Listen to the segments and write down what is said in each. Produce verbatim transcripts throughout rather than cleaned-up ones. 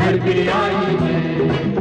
घर पे आई है।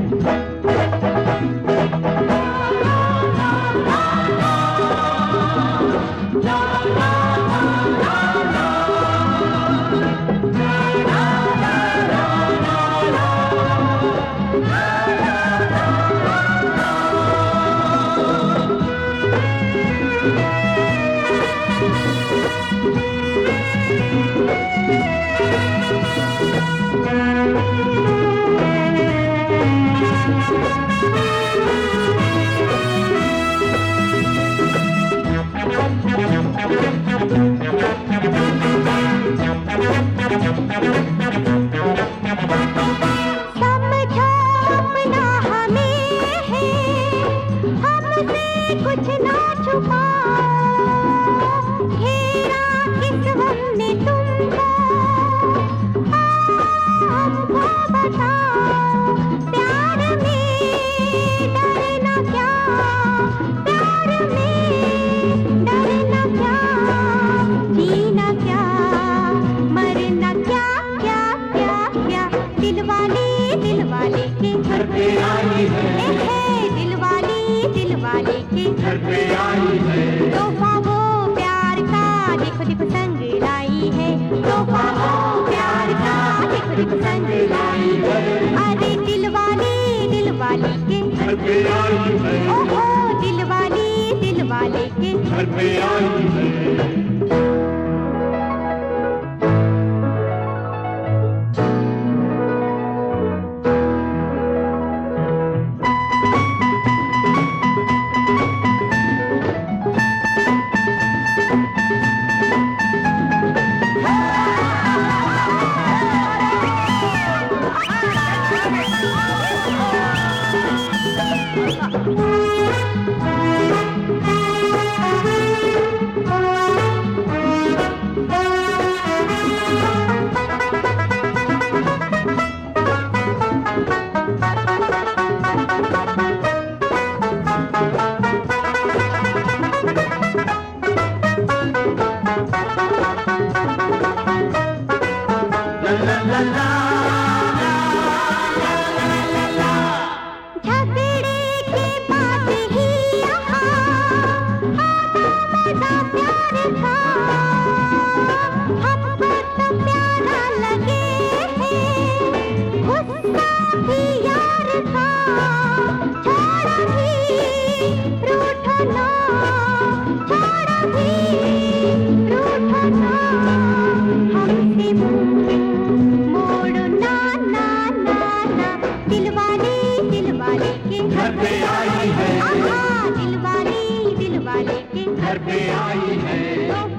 कुछ ना छुपा घेरा किस हमने तुमको हमको बताओ प्यार में डरना क्या प्यार में डरना क्या जीना क्या मरना क्या क्या क्या क्या दिलवाले दिलवाले के घर पे आई है। घर पे आई है। तोहफा वो प्यार का देखो देखो संग लाई है। तोहफा वो प्यार का देखो देखो संग लाई है। अरे दिलवाले दिलवाले के घर पे आई है। ओहो दिलवाले दिलवाले के घर पे आई है। घर पे आई है। दिलवाले दिलवाले के घर पे आई है।